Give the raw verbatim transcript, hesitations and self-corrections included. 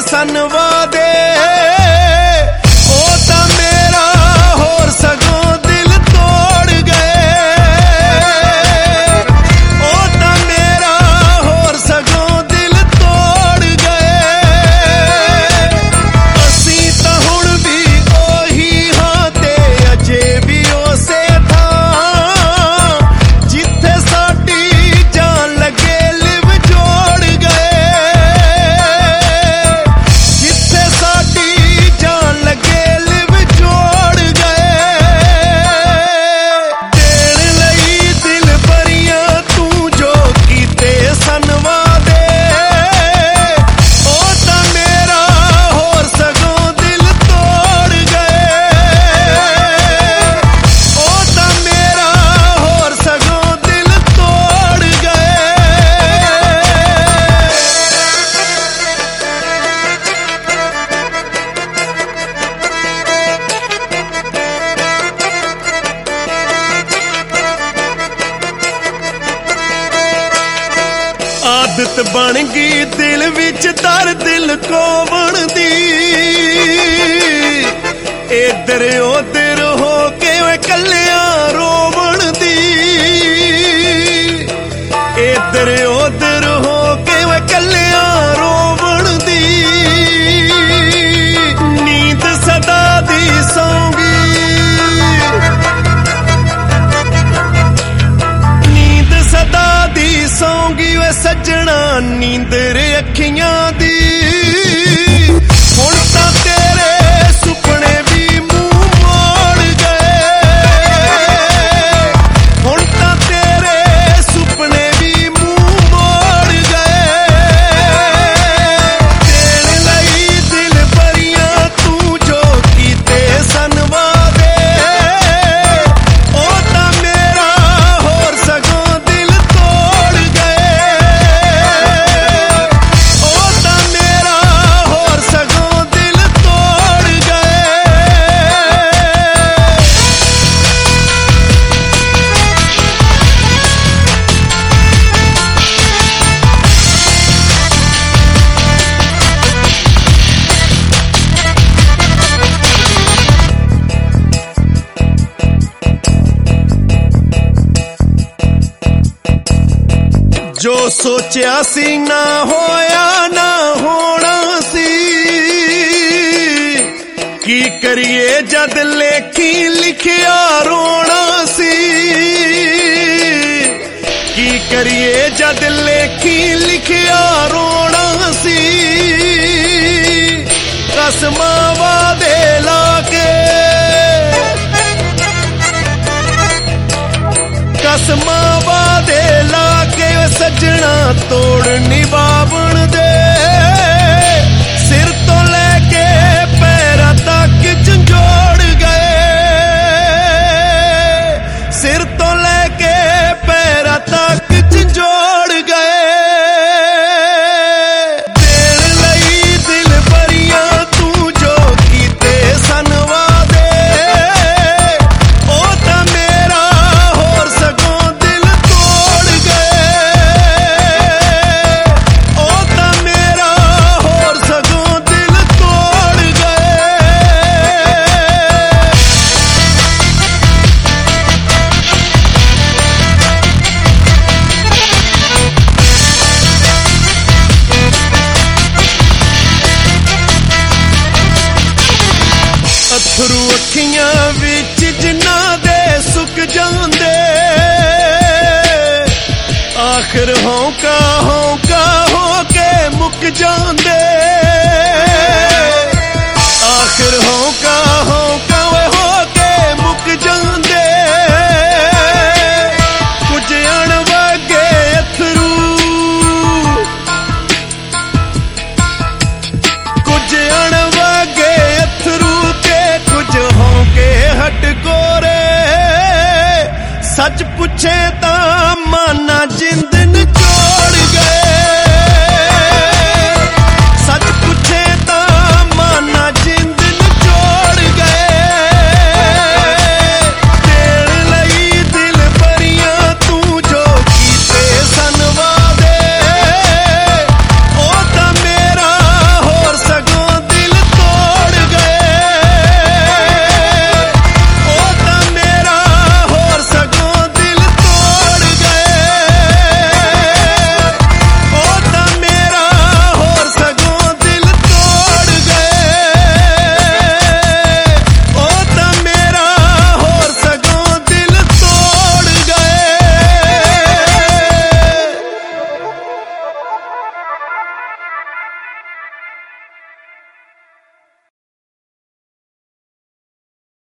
सन वादे ओ तां मेरा होर सगों दिल तोड़ गए ओ तां मेरा होर सगों दिल तोड़ गए असीं तां हुण भी ओही हां ते अजे भी उसे आदत बन गई दिल विच दर दिल कोवण दी इधर उधर हो के कलिया रोवण दी इधर उधर हो के कलिया रोवण दी नींद सदा दी सौंगी नींद सदा दी सौंगी वे सजना नींदर अखियां दी हुण तां तेरे सुपने भी मुंह मोड़ गए हुण तां तेरे सुपने भी मुंह मोड़ गए देण लई दिल भरियां तू जो कीते सन वादे ओ तां मेरा होर सगों दिल तोड़ गए जो सोचा सी ना होया ना होना सी की करिए जद लेखी लिखिया रोना सी की करिए जद लेखी लिखिया रोना सी कसमां वादे लाके कसमां वादे लाके सजना तोड़ निभावण दे सिर तो लेके पैरां तक झंझोड़ गए सिर तो लेके पैरां तक झंझोड़ गए देण लई दिल भरियां तू जो कीते सन वादे ओ तां मेरा होर सगों दिल तोड़ गए ओ तां मेरा होर सगों दिल तोड़ गए अथरू अखियां विच जिन्ना दे सुक जांदे आखिर होंका होंका हो के मुक जांदे